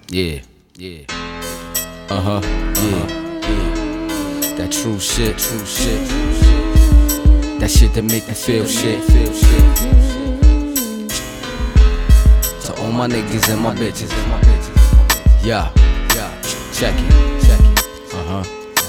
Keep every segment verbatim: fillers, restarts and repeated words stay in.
Yeah, yeah. Uh-huh, yeah, yeah. That true shit, true shit. That shit that make me feel shit, feel shit. To all my niggas and my bitches, yeah, yeah. Check it, check it. Uh-huh.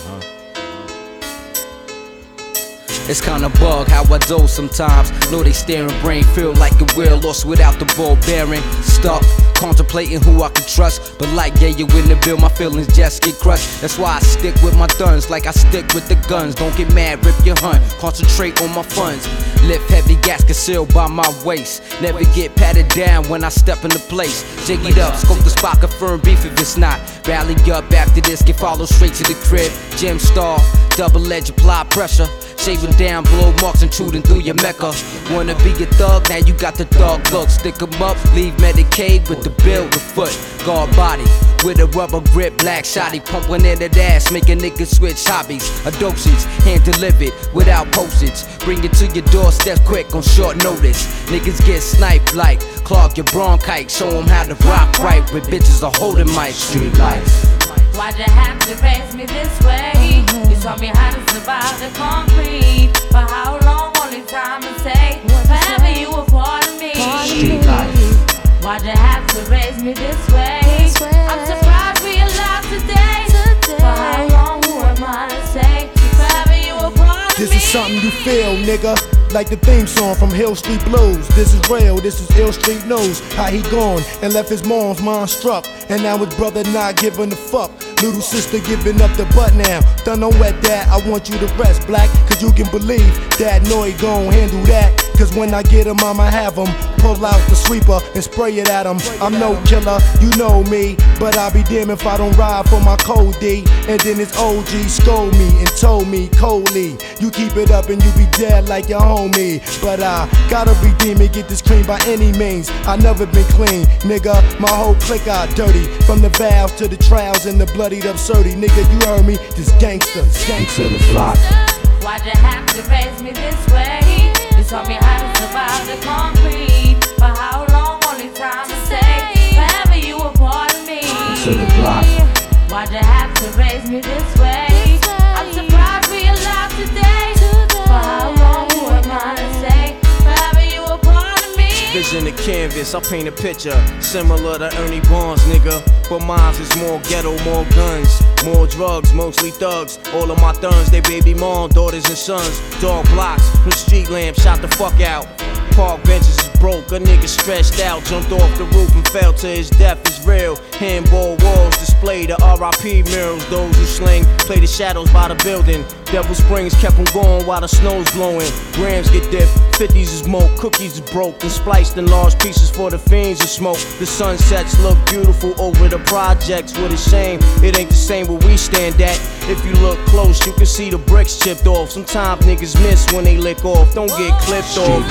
It's kinda bug how I doze sometimes. Know they staring, brain feel like a wheel lost without the ball bearing. Stuck, contemplating who I can trust. But like yeah, you in the bill, my feelings just get crushed. That's why I stick with my guns like I stick with the guns. Don't get mad, rip your hunt, concentrate on my funds. Lift heavy, gas concealed by my waist. Never get patted down when I step into place. Jig it up, scope the spot, confirm beef if it's not. Rally up after this, get followed straight to the crib. Gem star, double edge, apply pressure. Shaving down, blow marks intruding through your mecca. Wanna be a thug, now you got the thug look. Stick 'em up, leave Medicaid with the bill, the foot. Guard body, with a rubber grip, black shotty. Pumping in that ass, making niggas switch hobbies. A dosage, hand delivered, without postage. Bring it to your doorstep quick on short notice. Niggas get sniped like clog your bronchitis. Show 'em how to rock right with bitches are holding my street lights. Why'd you have to raise me this way? You taught me how to survive the concrete. For how long? Only time to say. Forever you were part of me. Street life. Why'd you have to raise me this way? I'm surprised we alive today. For how long? Who am I to say? Forever you were part of me. This is something you feel, nigga. Like the theme song from Hill Street Blues. This is real, this is Ill Street News. How he gone and left his mom's mind struck. And now his brother not giving a fuck. Little sister giving up the butt now. Don't know what that, I want you to rest, black. Cause you can believe that Noy gon' handle that. Cause when I get him, I'ma have him pull out the sweeper and spray it at him. I'm no killer, you know me. But I'll be damned if I don't ride for my code D. And then his O G scold me and told me coldly, you keep it up and you be dead like your homie. But I gotta redeem it, get this clean by any means. I never been clean, nigga. My whole clique got dirty. From the valves to the trials and the bloodied absurdity. Nigga, you heard me, this gangster, gangster the flock. Why'd you have to raise me this way? You taught me how to survive the concrete. For how long? Only time to say. Forever you were part of me. To the block. Why'd you have to raise me this way? I'm surprised we alive today. For how long? Who am I to say? Forever you were part of me. Vision the canvas, I paint a picture similar to Ernie Barnes, nigga. But mine is more ghetto, more guns, more drugs, mostly thugs. All of my thuns, they baby mom, daughters and sons. Dog blocks from street lamps, shot the fuck out. Park benches is broke, a nigga stretched out. Jumped off the roof and fell to his death is real. Handball walls display the R I P murals. Those who sling play the shadows by the building. Devil Springs kept them going while the snow's blowing. Grams get dipped, fifties is smoke, cookies is broke and spliced in large pieces for the fiends to smoke. The sunsets look beautiful over the projects. What a shame, it ain't the same where we stand at. If you look close, you can see the bricks chipped off. Sometimes niggas miss when they lick off, don't get clipped off.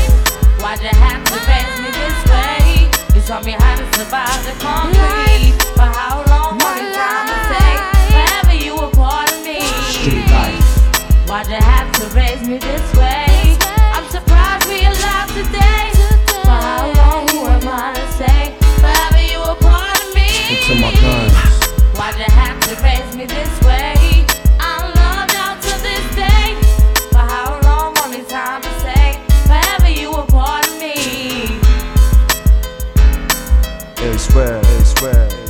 Why'd you have to raise me this way? You taught me how to survive the concrete. For how long? Only time to say. Forever you were part of me. Street life. Why'd you have to raise me this way? I'm surprised we alive today. For how long? Who am I to say? Forever you were part of me. Into my guns. Why'd you have to raise me this way? I'm loved out to this day. For how long? Only time to say. Forever you were part of me. Hey, swear, hey, swear.